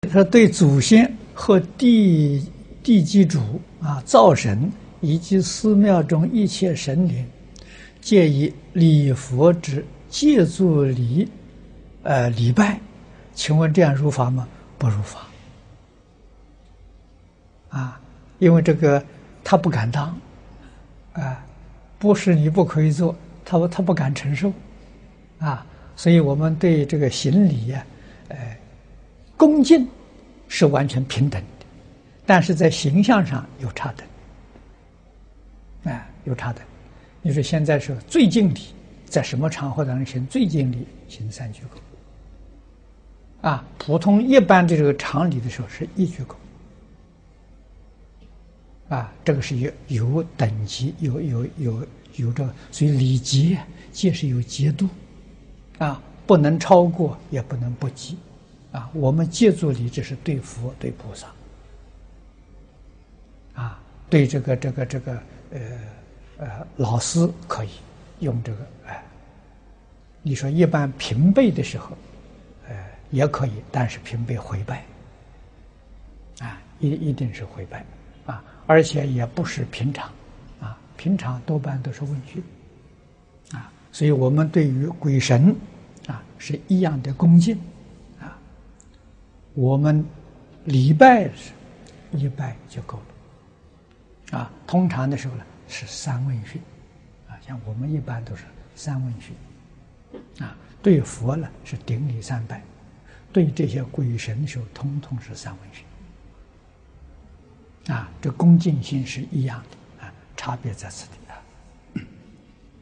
说对祖先和地基主灶神以及寺庙中一切神灵，借以礼佛之借助礼拜，请问这样如法吗？不如法。因为这个他不敢当，不是你不可以做，他不敢承受，所以我们对这个行礼恭敬是完全平等的，但是在形象上有差等，有差等。你说现在是最敬礼，在什么场合当中行最敬礼？行3鞠躬，普通一般的这个常礼的时候是1鞠躬，这个是有等级，有这个，所以礼节是有节度，不能超过，也不能不及。我们借助礼，这是对佛、对菩萨，对这个老师可以用这个，你说一般平辈的时候，也可以，但是平辈回拜，一定是回拜，而且也不是平常，平常多半都是问讯，所以我们对于鬼神，是一样的恭敬。我们礼拜是1拜就够了，通常的时候呢是3问讯，像我们一般都是3问讯，对佛呢是顶礼3拜，对这些鬼神的时候通通是3问讯，这恭敬心是一样的，差别在此地。